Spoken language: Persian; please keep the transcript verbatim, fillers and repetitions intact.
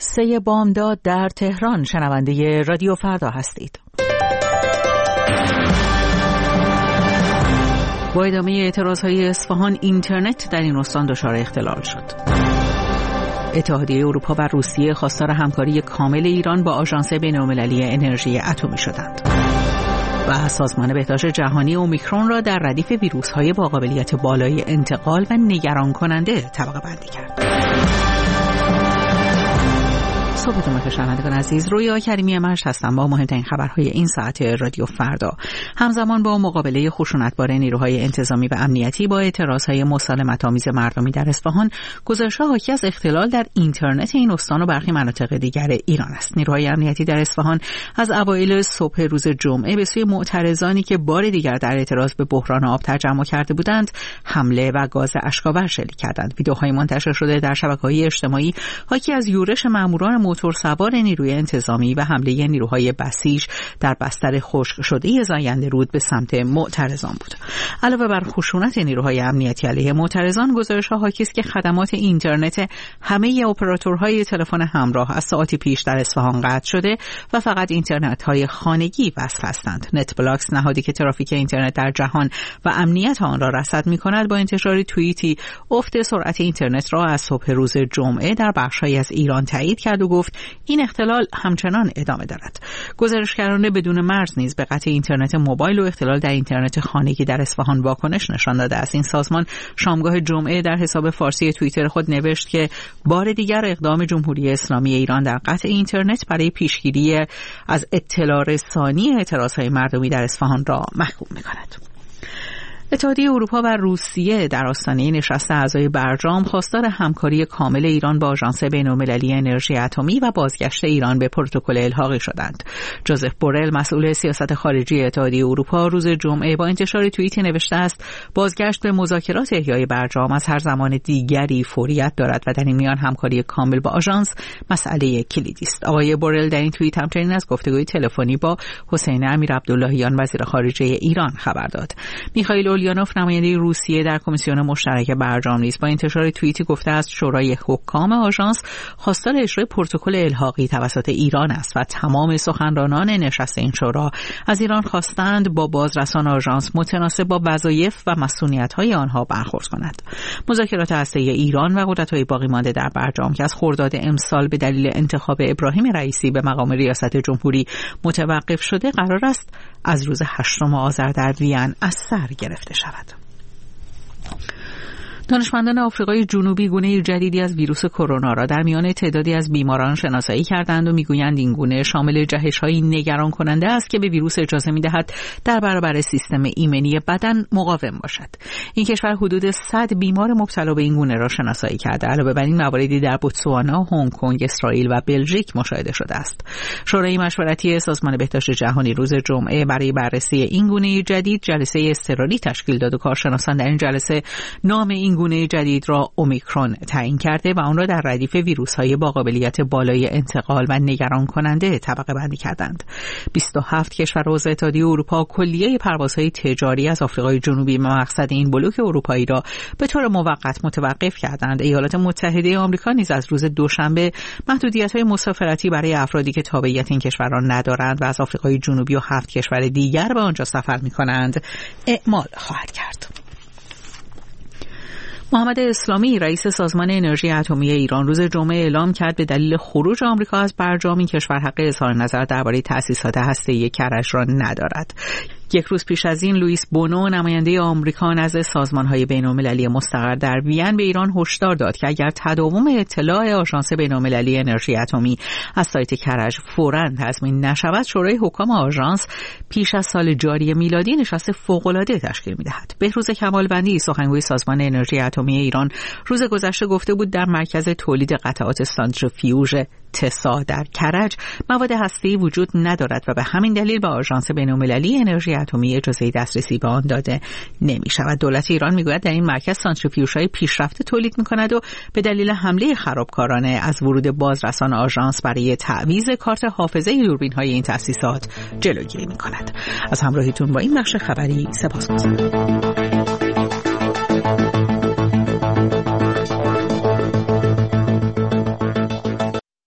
سه بامداد در تهران. شنونده رادیو فردا هستید. با ادامه اعتراضهای اصفهان، اینترنت در این استان دچار اختلال شد. اتحادیه اروپا و روسیه خواستار همکاری کامل ایران با آژانس بین‌المللی انرژی اتمی شدند. و سازمان بهداشت جهانی اومیکرون را در ردیف ویروس‌های با قابلیت بالای انتقال و نگران کننده طبقه بندی کرد. صبحتون بخیر شنوندگان عزیز، رویا کریمی مشت هستم با مهمترین خبرهای این ساعت رادیو فردا. همزمان با مقابله خشونتبار نیروهای انتظامی و امنیتی با اعتراضهای مسالمت‌آمیز مردمی در اصفهان، گزارش‌ها حاکی از اختلال در اینترنت این استان و برخی مناطق دیگر ایران است. نیروهای امنیتی در اصفهان از اوایل صبح روز جمعه به سوی معترضانی که بار دیگر در اعتراض به بحران آب تجمع کرده بودند، حمله و گاز اشک‌آور شلیک کردند. ویدیوهای منتشر شده در شبکه‌های اجتماعی حاکی از یورش ماموران موتور سوار نیروی انتظامی و حمله نیروهای بسیج در بستر خشک شده زاینده رود به سمت معترضان بود. علاوه بر خشونت نیروهای امنیتی علیه معترضان، گزارش‌ها حاکی است که خدمات اینترنت همه اپراتورهای تلفن همراه از ساعتی پیش در اصفهان قطع شده و فقط اینترنت‌های خانگی وصل هستند. نت بلاکس، نهادی که ترافیک اینترنت در جهان و امنیت آن را رصد می‌کند، با انتشار توییتی افت سرعت اینترنت را از صبح روز جمعه در بخش‌هایی از ایران تایید کرد و گفت این اختلال همچنان ادامه دارد. گزارشگران بدون مرز نیز به قطع اینترنت موبایل و اختلال در اینترنت خانگی در اصفهان واکنش نشان داده است. این سازمان شامگاه جمعه در حساب فارسی توییتر خود نوشت که بار دیگر اقدام جمهوری اسلامی ایران در قطع اینترنت برای پیشگیری از اطلاع رسانی اعتراضهای مردمی در اصفهان را محکوم می‌کند. اتحادیه اروپا و روسیه در آستانه نشست اعضای برجام خواستار همکاری کامل ایران با آژانس بین‌المللی انرژی اتمی و بازگشت ایران به پروتکل الحاقی شدند. جوزف بورل، مسئول سیاست خارجی اتحادیه اروپا، روز جمعه با انتشار توییتی نوشته است بازگشت به مذاکرات احیای برجام از هر زمان دیگری فوریت دارد و در این میان همکاری کامل با آژانس مسئله کلیدی است. آقای بورل در این توییت همچنین از گفتگوی تلفنی با حسین امیرعبداللهیان وزیر خارجه ایران خبر داد. میخائیل اولیانوف، نماینده روسیه در کمیسیون مشترک برجام، نیز با انتشار توییتی گفته است شورای حکام آژانس خواستار اجرای پروتکل الحاقی توسط ایران است و تمام سخنرانان نشست این شورا از ایران خواستند با بازرسان آژانس متناسب با وظایف و مسئولیت‌های آنها برخورد کند. مذاکرات هسته‌ای ایران و قدرت‌های باقی مانده در برجام که از خرداد امسال به دلیل انتخاب ابراهیم رئیسی به مقام ریاست جمهوری متوقف شده، قرار است از روز هشتم آذر در وین از سر گرفته شود. دانشمندان آفریقای جنوبی گونه جدیدی از ویروس کرونا را در میان تعدادی از بیماران شناسایی کردند و میگویند این گونه شامل جهش‌های نگران کننده است که به ویروس اجازه می‌دهد در برابر سیستم ایمنی بدن مقاوم باشد. این کشور حدود صد بیمار مبتلا به این گونه را شناسایی کرده. علاوه بر این، مواردی در بوتسوانا، هنگ کنگ، اسرائیل و بلژیک مشاهده شده است. شورای مشورتی سازمان بهداشت جهانی روز جمعه برای بررسی این گونه جدید جلسه اضطراری تشکیل داد و کارشناسان در این جلسه نام این گونه جدید را اومیکرون تعیین کرده و آن را در ردیف ویروس‌های با قابلیت بالای انتقال و نگران کننده طبقه بندی کردند. بیست و هفت کشور عضو اتحادیه اروپا کلیه پروازهای تجاری از آفریقای جنوبی به مقصد این بلوک اروپایی را به طور موقت متوقف کردند. ایالات متحده آمریکا نیز از روز دوشنبه محدودیت‌های مسافرتی برای افرادی که تابعیت این کشوران ندارند و از آفریقای جنوبی و هفت کشور دیگر به آنجا سفر می‌کنند اعمال خواهد کرد. محمد اسلامی، رئیس سازمان انرژی اتمی ایران، روز جمعه اعلام کرد به دلیل خروج آمریکا از برجام این کشور حق اظهار نظر درباره تأسیسات هسته‌ای کرج را ندارد. یک روز پیش از این، لوئیس بونو، نماینده آمریکا نزد سازمان‌های بین‌المللی مستقر در وین، به ایران هشدار داد که اگر تداوم اطلاع آژانس بین‌المللی انرژی اتمی از سایت کرج فوراً تضمین نشود، شورای حکام آژانس پیش از سال جاری میلادی نشست فوق‌العاده تشکیل می‌دهد. بهروز کمالوندی، سخنگوی سازمان انرژی اتمی ایران، روز گذشته گفته بود در مرکز تولید قطعات سانتریفیوژ تسا در کرج مواد هسته‌ای وجود ندارد و به همین دلیل به آژانس بین‌المللی انرژی اتمی اجازه دسترسی به آن داده نمی‌شود. دولت ایران میگوید در این مرکز سانتریفیوژهای پیشرفته تولید می‌کند و به دلیل حمله خرابکارانه از ورود بازرسان آژانس برای تعویض کارت حافظه دوربین‌های این تأسیسات جلوگیری می‌کند. از همراهیتون با این بخش خبری سپاسگزارم.